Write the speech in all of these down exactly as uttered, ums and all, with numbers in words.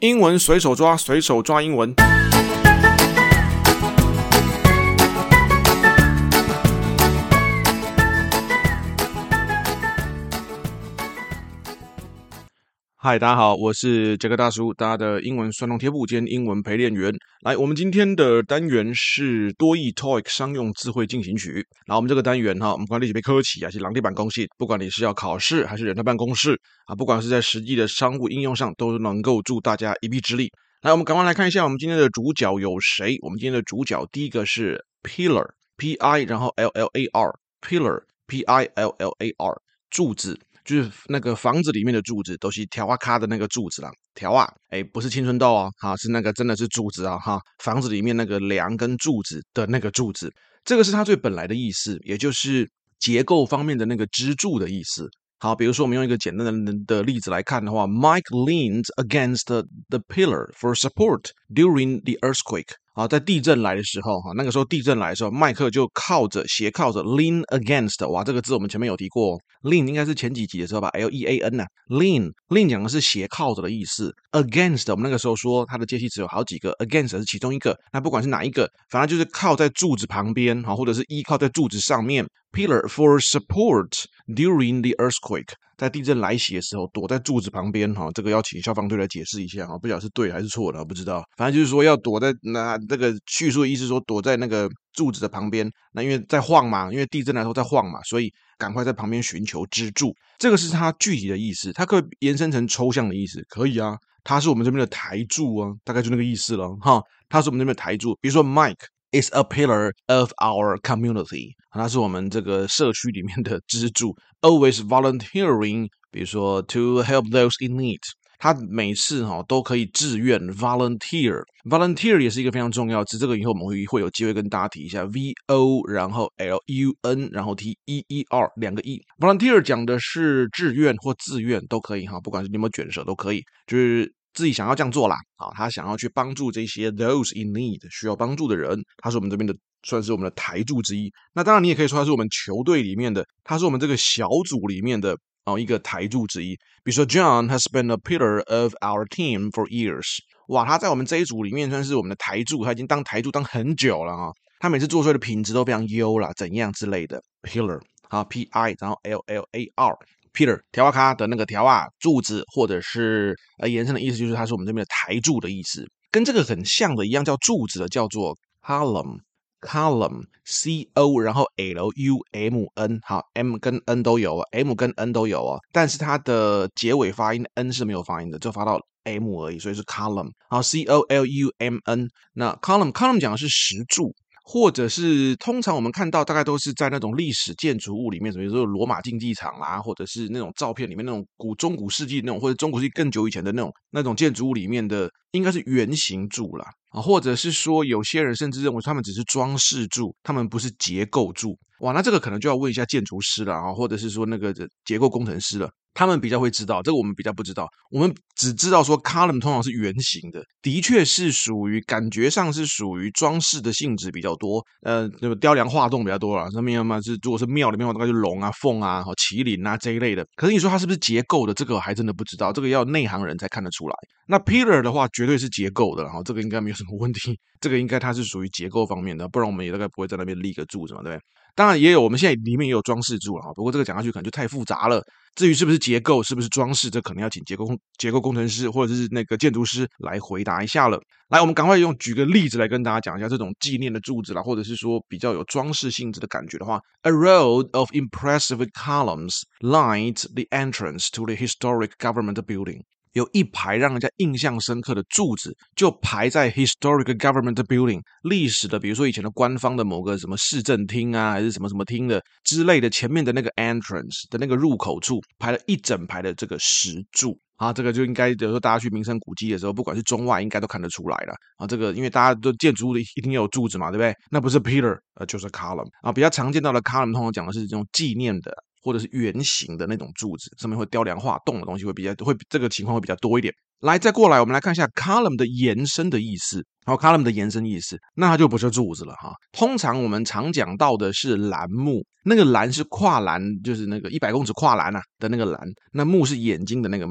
英文随手抓，随手抓英文。嗨，大家好，我是杰克大叔，大家的英文酸痛贴布兼英文陪练员。来，我们今天的单元是多益 T O E I C 商用智慧进行曲。然后我们这个单元哈，我们管理起被科技啊，是狼地板公式，不管你是要考试还是人在办公室啊，不管是在实际的商务应用上，都能够助大家一臂之力。来，我们赶快来看一下我们今天的主角有谁。我们今天的主角第一个是 Pillar P I 然后 L L A R Pillar P I L L A R 柱子。就是那个房子里面的柱子都是条啊卡的那个柱子啦，条啊，哎，不是青春痘啊，哈，是那个真的是柱子啊，哈，房子里面那个梁跟柱子的那个柱子，这个是它最本来的意思，也就是结构方面的那个支柱的意思。好，比如说我们用一个简单的的例子来看的话 ，Mike leaned against the, the pillar for support during the earthquake。啊，在地震来的时候，哈，那个时候地震来的时候，麦克就靠着斜靠着 lean against， 哇，这个字我们前面有提过 ，lean 应该是前几集的时候吧 ，L E A N 啊 ，lean lean 讲的是斜靠着的意思 ，against 我们那个时候说它的介系词有好几个 ，against 是其中一个，那不管是哪一个，反正就是靠在柱子旁边，哈，或者是依靠在柱子上面 ，pillar for support during the earthquake。在地震来袭的时候，躲在柱子旁边哈，这个要请消防队来解释一下哈，不晓得是对还是错的，不知道。反正就是说要躲在那这个叙述的意思说躲在那个柱子的旁边，那因为在晃嘛，因为地震来说在晃嘛，所以赶快在旁边寻求支柱。这个是它具体的意思，它可以延伸成抽象的意思，可以啊，它是我们这边的台柱啊，大概就那个意思了哈，它是我们这边的台柱，比如说 Mike is a pillar of our community， 它是我们这个社区里面的支柱。Always volunteering， 比如说 to help those in need， 他每次哈、哦、都可以自愿 volunteer。volunteer 也是一个非常重要的词，这个以后我们会会有机会跟大家提一下 V O， 然后 L U N， 然后 T E E R 两个 E。volunteer 讲的是志愿或自愿都可以哈，不管是你有没有卷舌都可以，就是自己想要这样做啦，啊，他想要去帮助这些 those in need 需要帮助的人，他是我们这边的算是我们的台柱之一。那当然你也可以说他是我们球队里面的，他是我们这个小组里面的哦一个台柱之一。比如说 John has been a pillar of our team for years， 哇，他在我们这一组里面算是我们的台柱，他已经当台柱当很久了啊。他每次做出来的品质都非常优啦，怎样之类的 pillar 啊 P I 然后 L L A R。Pillar 条啊卡的那个条啊柱子，或者是呃延伸的意思就是它是我们这边的台柱的意思，跟这个很像的一样叫柱子的叫做 column column C O 然后 L U M N 好 M 跟 N 都有 M 跟 N 都有但是它的结尾发音 N 是没有发音的，就发到 M 而已，所以是 column 好 C O L U M N。 那 column column 讲的是石柱，或者是通常我们看到大概都是在那种历史建筑物里面，比如说罗马竞技场啦，或者是那种照片里面那种古中古世纪那种，或者中古世纪更久以前的那种那种建筑物里面的，应该是圆形柱啦，或者是说有些人甚至认为他们只是装饰柱，他们不是结构柱。哇，那这个可能就要问一下建筑师了啊，或者是说那个结构工程师了。他们比较会知道，这个我们比较不知道。我们只知道说 column 通常是圆形的，的确是属于感觉上是属于装饰的性质比较多，呃，雕梁画栋比较多啦。上面要么是如果是庙里面的话，大概就是龙啊、凤啊、麒麟啊这一类的。可是你说它是不是结构的，这个还真的不知道，这个要内行人才看得出来。那 pillar 的话，绝对是结构的，哈，这个应该没有什么问题。这个应该它是属于结构方面的，不然我们也大概不会在那边立个柱子嘛，对不对？当然也有，我们现在里面也有装饰柱了，不过这个讲下去可能就太复杂了。至于是不是结构，是不是装饰，这可能要请结构结构工程师或者是那个建筑师来回答一下了。来，我们赶快用举个例子来跟大家讲一下这种纪念的柱子啦，或者是说比较有装饰性质的感觉的话 ，A row of impressive columns lined the entrance to the historic government building。有一排让人家印象深刻的柱子，就排在 historic government building 历史的，比如说以前的官方的某个什么市政厅啊，还是什么什么厅的之类的，前面的那个 entrance 的那个入口处，排了一整排的这个石柱。啊，这个就应该，比如说大家去名胜古迹的时候，不管是中外，应该都看得出来了。啊，这个因为大家都建筑物里一定要有柱子嘛，对不对？那不是 pillar， 呃，就是 column。啊，比较常见到的 column 通常讲的是这种纪念的，或者是圆形的那种柱子，上面会雕梁画栋的东西会比较会这个情况会比较多一点。来，再过来，我们来看一下 column 的延伸的意思。然后 column 的延伸意思，那它就不是柱子了哈。通常我们常讲到的是栏目，那个栏是跨栏，就是那个一百公尺跨栏啊的那个栏，那目是眼睛的那个目。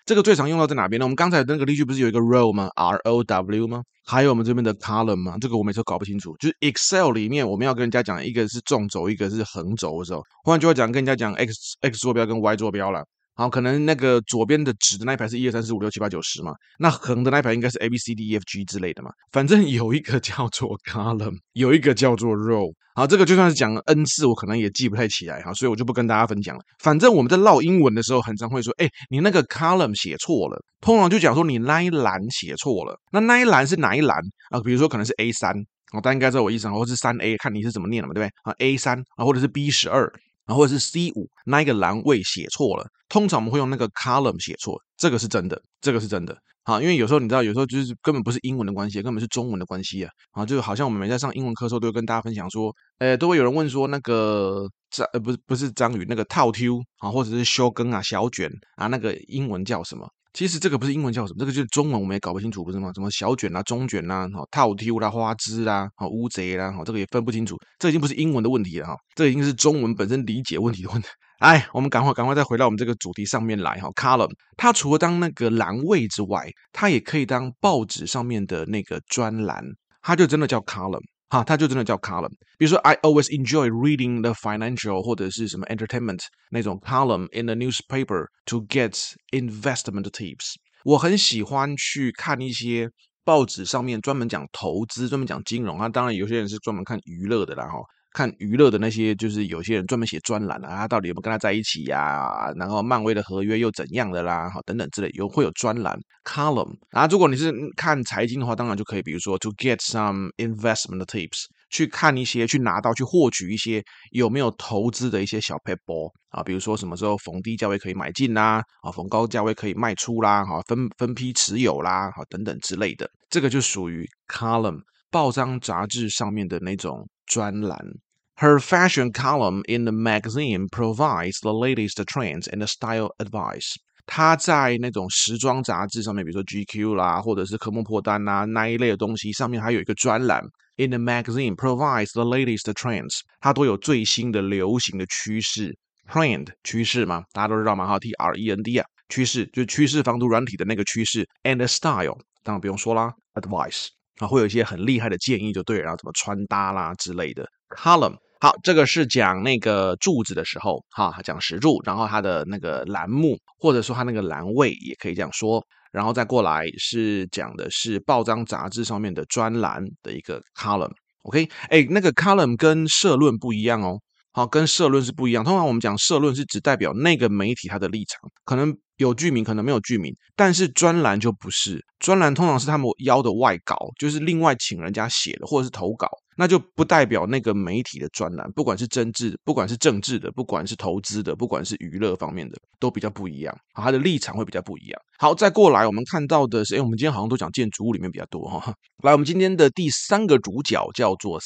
这个最常用到在哪边呢？我们刚才那个例句不是有一个 row 吗 ？R O W 吗？还有我们这边的 column 吗？这个我每次都搞不清楚。就是 Excel 里面我们要跟人家讲一个是纵轴，一个是横轴的时候，忽然就会讲跟人家讲 x x 坐标跟 y 坐标了。好，可能那个左边的直的那一排是一二三四五六七八九十嘛，那横的那一排应该是 A B C D E F G 之类的嘛。反正有一个叫做 column， 有一个叫做 row。好，这个就算是讲 N 次，我可能也记不太起来哈，所以我就不跟大家分享了。反正我们在唠英文的时候，很常会说，哎，你那个 column 写错了，通常就讲说你那一栏写错了。那那一栏是哪一栏啊？比如说可能是 A 三，哦，大家应该知道我意思，或是三 A， 看你是怎么念了嘛，对不对？啊 ，A 三啊，或者是 B 十二。然后或者是 C 五 那一个栏位写错了，通常我们会用那个 column 写错，这个是真的，这个是真的。好，因为有时候你知道，有时候就是根本不是英文的关系，根本是中文的关系啊。啊，就好像我们每在上英文课的时候，都会跟大家分享说，呃，都会有人问说那个章呃不是不是章鱼那个套 Q 啊，或者是修根啊小卷啊，那个英文叫什么？其实这个不是英文叫什么，这个就是中文我们也搞不清楚，不是吗？什么小卷啦、中卷啦、套 Q 啦、花枝啦、乌贼啦，这个也分不清楚，这已经不是英文的问题了哈，这已经是中文本身理解问题的问题。哎，我们赶快赶快再回到我们这个主题上面来哈 ，column 它除了当那个栏位之外，它也可以当报纸上面的那个专栏，它就真的叫 column。哈，它就真的叫 column。比如说 ，I always enjoy reading the financial 或者是什么 entertainment 那种 column in the newspaper to get investment tips。我很喜欢去看一些报纸上面专门讲投资、专门讲金融。那当然有些人是专门看娱乐的啦，哈。看娱乐的那些，就是有些人专门写专栏啊，他到底有没有跟他在一起呀、啊？然后漫威的合约又怎样的啦？好，等等之类，有会有专栏 column。然后如果你是看财经的话，当然就可以，比如说 to get some investment tips， 去看一些，去拿到，去获取一些有没有投资的一些小 paper 啊，比如说什么时候逢低价位可以买进啦，啊，逢高价位可以卖出啦，好，分分批持有啦，好，等等之类的，这个就属于 column。报章杂志上面的那种专栏。Her fashion column in the magazine provides the latest trends and style advice. 她在那种时装杂志上面，比如说 G Q 啦，或者是科目破单啦那一类的东西，上面还有一个专栏。In the magazine provides the latest trends. 它都有最新的流行的趋势。Trend 趋势嘛，大家都知道嘛，哈 ，T R E N D 啊，趋势就是趋势防毒软体的那个趋势。And style 当然不用说啦 ，advice。啊，会有一些很厉害的建议就对了，然后怎么穿搭啦之类的。Column 好，这个是讲那个柱子的时候，哈，讲石柱，然后它的那个栏目或者说它那个栏位也可以这样说，然后再过来是讲的是报章杂志上面的专栏的一个 column。OK， 哎，那个 column 跟社论不一样哦。好，跟社论是不一样。通常我们讲社论是只代表那个媒体它的立场，可能有剧名，可能没有剧名。但是专栏就不是，专栏通常是他们邀的外稿，就是另外请人家写的，或者是投稿，那就不代表那个媒体的专栏。不管是政治，不管是政治的，不管是投资的，不管是娱乐方面的，都比较不一样。好，它的立场会比较不一样。好，再过来我们看到的是，哎，我们今天好像都讲建筑物里面比较多哈。来，我们今天的第三个主角叫做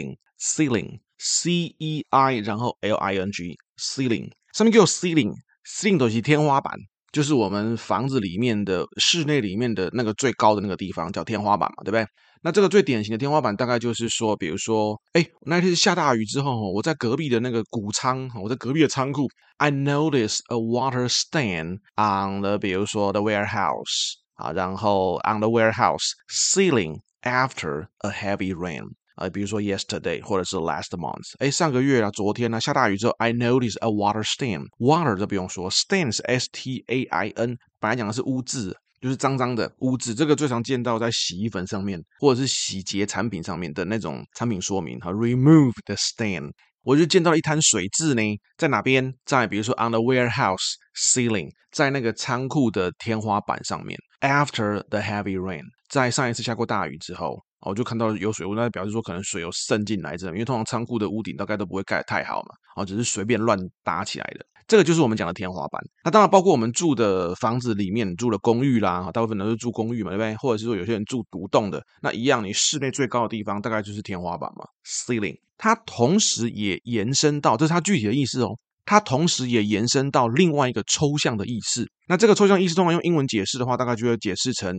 ceiling，ceiling。C E I 然后 L I N G ceiling 上面就有 ceiling ceiling 就是天花板，就是我们房子里面的室内里面的那个最高的那个地方叫天花板嘛，对不对？那这个最典型的天花板大概就是说，比如说，哎，那天下大雨之后，我在隔壁的那个谷仓，我在隔壁的仓库 ，I noticed a water stain on the 比如说 the warehouse 啊，然后 on the warehouse ceiling after a heavy rain。呃，比如说 yesterday 或者是 last month， 哎，上个月啊，昨天呢、啊、下大雨之后 ，I noticed a water stain。water 这不用说 ，stain 是 S T A I N， 本来讲的是污渍，就是脏脏的污渍。这个最常见到在洗衣粉上面或者是洗洁产品上面的那种产品说明，哈 ，remove the stain。我就见到了一滩水渍呢，在哪边？在比如说 on the warehouse ceiling， 在那个仓库的天花板上面。After the heavy rain， 在上一次下过大雨之后。我就看到有水雾，那表示说可能水有渗进来，因为通常仓库的屋顶大概都不会盖得太好嘛，哦，只是随便乱搭起来的。这个就是我们讲的天花板。那当然包括我们住的房子里面住的公寓啦，大部分都是住公寓嘛，对不对？或者是说有些人住独栋的，那一样，你室内最高的地方大概就是天花板嘛 ，ceiling。它同时也延伸到，这是它具体的意思哦。它同时也延伸到另外一个抽象的意思。那这个抽象意思通常用英文解释的话，大概就会解释成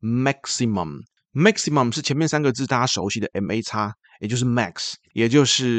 maximum，maximum。maximum 是前面三个字大家熟悉的 M A X， 也就是 max， 也就是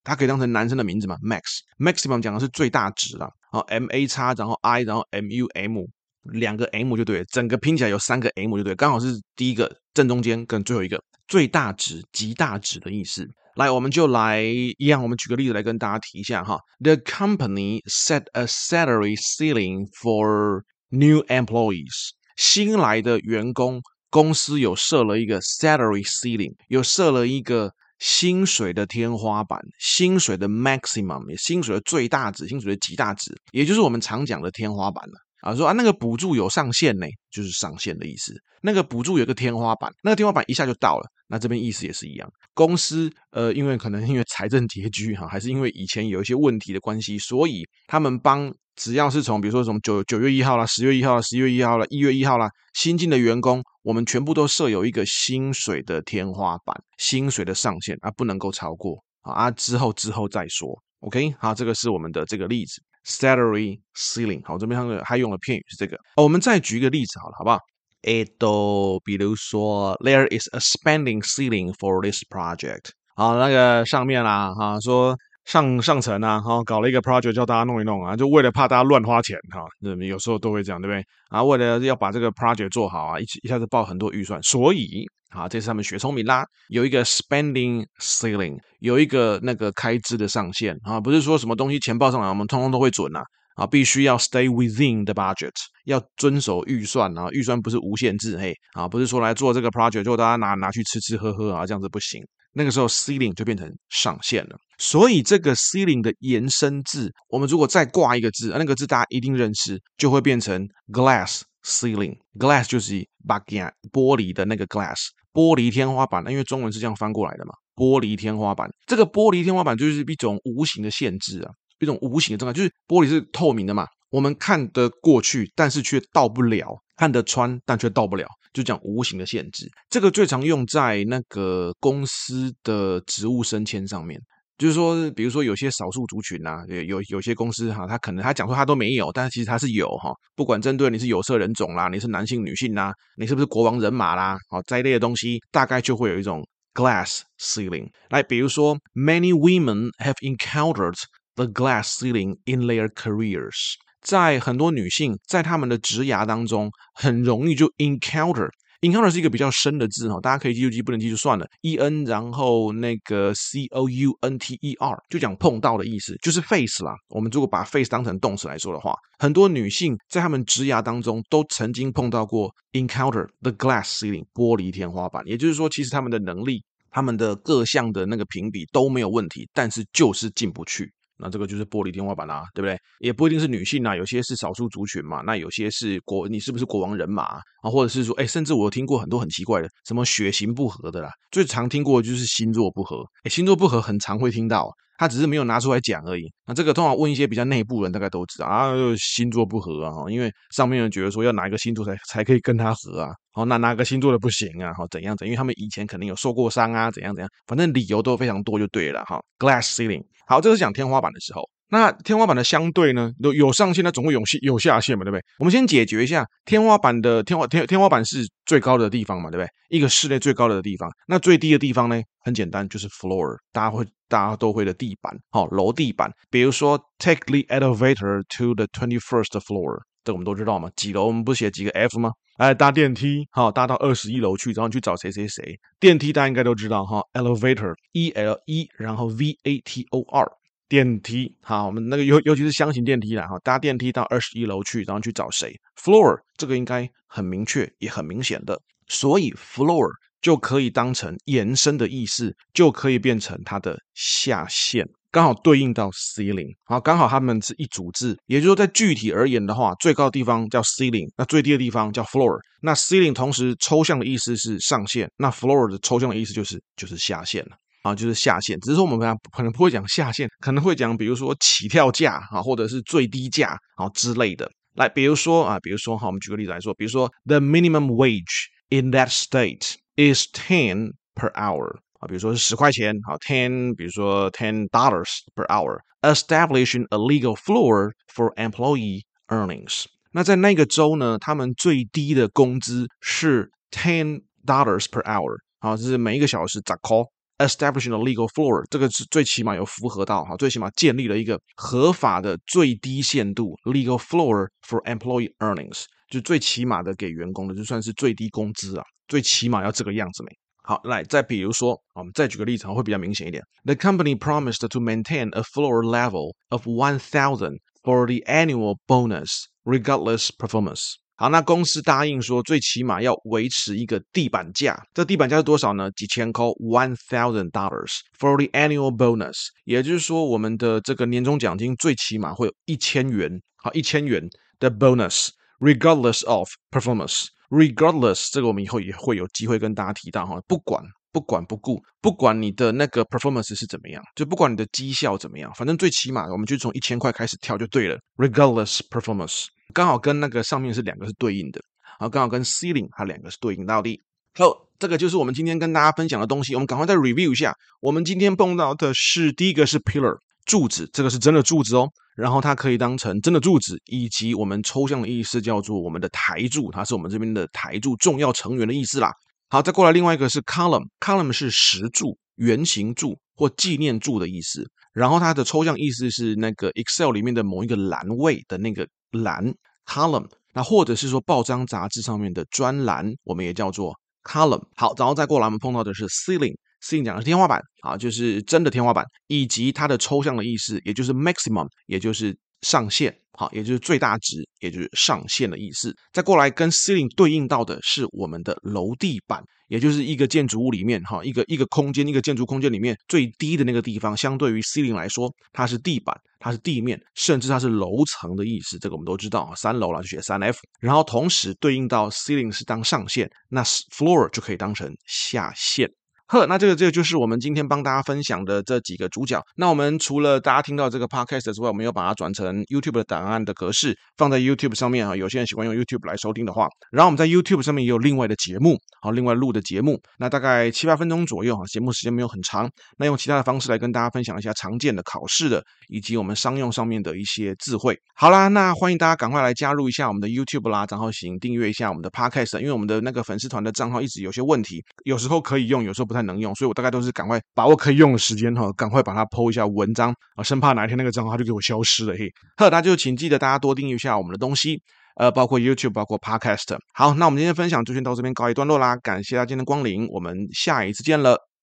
它可以当成男生的名字嘛 ，max，maximum 讲的是最大值啦，好 ，m a 叉，然后 i，然后 m u m，两个 m 就对了，整个拼起来有三个 m 就对了，刚好是第一个正中间跟最后一个最大值、极大值的意思。来，我们就来一样，我们举个例子来跟大家提一下哈。The company set a salary ceiling for new employees。新来的员工，公司有设了一个 salary ceiling， 有设了一个薪水的天花板，薪水的 maximum， 薪水的最大值，薪水的极大值，也就是我们常讲的天花板了。啊，说啊，那个补助有上限呢，就是上限的意思。那个补助有一个天花板，那个天花板一下就到了。那这边意思也是一样，公司呃，因为可能因为财政拮据哈，还是因为以前有一些问题的关系，所以他们帮只要是从比如说从九九月一号啦、十月一号啦、十一月一号啦、一月一号啦，新进的员工，我们全部都设有一个薪水的天花板，薪水的上限啊，不能够超过啊，之后之后再说。OK， 好，这个是我们的这个例子。Salary ceiling， 好，这边还用了片语是这个。哦，我们再举一个例子好了，好不好？诶，都比如说 ，there is a spending ceiling for this project。好，那个上面啦，哈，说上上层啊，哈，搞了一个 project 叫大家弄一弄啊，就为了怕大家乱花钱哈，有时候都会这样，对不对？啊，为了要把这个 project 做好啊，一一下子报很多预算，所以啊，这次他们学聪明啦，有一个 spending ceiling， 有一个那个开支的上限啊，不是说什么东西钱报上来，我们通通都会准啊。啊，必须要 stay within the budget， 要遵守预算啊，预算不是无限制，嘿，啊，不是说来做这个 project 就大家拿拿去吃吃喝喝啊，这样子不行。那个时候 ceiling 就变成上限了，所以这个 ceiling 的延伸字，我们如果再挂一个字，那个字大家一定认识，就会变成 glass ceiling。glass 就是把玻璃的那个 glass， 玻璃天花板，因为中文是这样翻过来的嘛，玻璃天花板，这个玻璃天花板就是一种无形的限制啊。一种无形的状态，就是玻璃是透明的嘛，我们看得过去，但是却到不了；看得穿，但却到不了，就讲无形的限制。这个最常用在那个公司的职务升迁上面，就是说，比如说有些少数族群啊，有有有些公司哈，他可能他讲说他都没有，但是其实他是有哈。不管针对你是有色人种啦，你是男性、女性啦，你是不是国王人马啦，好这一类的东西，大概就会有一种 glass ceiling。来，比如说 ，many women have encountered the glass ceiling in their careers， 在很多女性在她们的职涯当中，很容易就 encounter。encounter 是一个比较深的字哈，大家可以记住记，不能记就算了。e n 然后那个 c o u n t e r 就讲碰到的意思，就是 face 啦。我们如果把 face 当成动词来说的话，很多女性在她们职涯当中都曾经碰到过 encounter the glass ceiling 玻璃天花板，也就是说，其实她们的能力、她们的各项的那个评比都没有问题，但是就是进不去。那这个就是玻璃天花板啦、啊，对不对？也不一定是女性啊，有些是少数族群嘛，那有些是国，你是不是国王人马啊？或者是说，哎，甚至我有听过很多很奇怪的，什么血型不合的啦，最常听过的就是星座不合，哎，星座不合很常会听到，他只是没有拿出来讲而已。那这个通常问一些比较内部人，大概都知道啊，星座不合啊，因为上面人觉得说要哪一个星座才才可以跟他合啊，好，那哪个星座的不行啊，好怎样怎样，因为他们以前可能有受过伤啊，怎样怎样，反正理由都非常多就对了哈。Glass ceiling。好，这是讲天花板的时候。那天花板的相对呢，有有上限，那总会有有下限嘛，对不对？我们先解决一下天花板的天花天天花板是最高的地方嘛，对不对？一个室内最高的地方，那最低的地方呢，很简单，就是 floor， 大家会大家都会的地板，好，楼地板。比如说 take the elevator to the twenty-first floor， 这个我们都知道嘛，几楼我们不写几个 F 吗？哎，搭电梯，好，搭到二十一楼去，然后去找谁谁谁。电梯大家应该都知道哈 ，elevator E L E， 然后 V A T O R， 电梯。好，我们那个尤尤其是箱型电梯啦，哈，搭电梯到二十一楼去，然后去找谁 ？floor 这个应该很明确，也很明显的，所以 floor 就可以当成延伸的意思，就可以变成它的下限。刚好对应到 ceiling， 好，刚好它们是一组字，也就是说，在具体而言的话，最高的地方叫 ceiling， 那最低的地方叫 floor。那 ceiling 同时抽象的意思是上限，那 floor 的抽象的意思就是就是下限了。啊，就是下限，只是说我们可能不会讲下限，可能会讲比如说起跳价啊，或者是最低价啊之类的。来，比如说啊，比如说哈，我们举个例子来说，比如说 the minimum wage in that state is ten per hour。啊，比如说是十块钱，好 ten， 比如说 ten dollars per hour，establishing a legal floor for employee earnings。那在那个州呢，他们最低的工资是 ten dollars per hour， 好，这是每一个小时十块， establishing a legal floor， 这个是最起码有符合到哈，最起码建立了一个合法的最低限度 legal floor for employee earnings， 就最起码的给员工的就算是最低工资啊，最起码要这个样子没。好，来再比如说，我们再举个例子会比较明显一点。The company promised to maintain a floor level of one thousand for the annual bonus, regardless performance。好，那公司答应说，最起码要维持一个地板价。这地板价是多少呢？几千块 ，one thousand dollars for the annual bonus。也就是说，我们的这个年终奖金最起码会有一千元，好，一千元的 bonus，regardless of performance。regardless 这个我们以后也会有机会跟大家提到哈，不管不管不顾，不管你的那个 performance 是怎么样，就不管你的绩效怎么样，反正最起码我们就从一千块开始跳就对了 ，regardless performance。刚好跟那个上面是两个是对应的，然后刚好跟 ceiling 它两个是对应到的。好，这个就是我们今天跟大家分享的东西，我们赶快再 review 一下。我们今天碰到的是第一个是 pillar 柱子，这个是真的柱子哦，然后它可以当成真的柱子，以及我们抽象的意思叫做我们的台柱，它是我们这边的台柱重要成员的意思啦。好，再过来另外一个是 column， column 是石柱、圆形柱或纪念柱的意思，然后它的抽象意思是那个 Excel 里面的某一个栏位的那个栏 column， 那或者是说报章杂志上面的专栏，我们也叫做 column。 好，然后再过来我们碰到的是 ceiling， ceiling 讲的是天花板啊，就是真的天花板，以及它的抽象的意思，也就是 maximum， 也就是上限，好，也就是最大值，也就是上限的意思。再过来跟 ceiling 对应到的是我们的楼地板，也就是一个建筑物里面哈，一个一个空间，一个建筑空间里面最低的那个地方，相对于 ceiling 来说，它是地板，它是地面，甚至它是楼层的意思。这个我们都知道，三楼啦就写三 F， 然后同时对应到 ceiling 是当上限，那 floor 就可以当成下限。呵，那这个这个就是我们今天帮大家分享的这几个主角。那我们除了大家听到这个 podcast 之外，我们又把它转成 YouTube 的档案的格式，放在 YouTube 上面啊。有些人喜欢用 YouTube 来收听的话，然后我们在 YouTube 上面也有另外的节目，好，另外录的节目，那大概七八分钟左右哈，节目时间没有很长。那用其他的方式来跟大家分享一下常见的考试的，以及我们商用上面的一些智慧。好啦，那欢迎大家赶快来加入一下我们的 YouTube 啦，然后请订阅一下我们的 podcast， 因为我们的那个粉丝团的账号一直有些问题，有时候可以用，有时候不太能用，所以我大概都是赶快把握可以用的时间哈，赶快把它 po 一下文章啊，生怕哪一天那个账号就给我消失了嘿。好，大家就请记得大家多订阅一下我们的东西，呃，包括 YouTube， 包括 Podcast。好，那我们今天分享就先到这边告一段落啦，感谢大家今天的光临，我们下一次见了。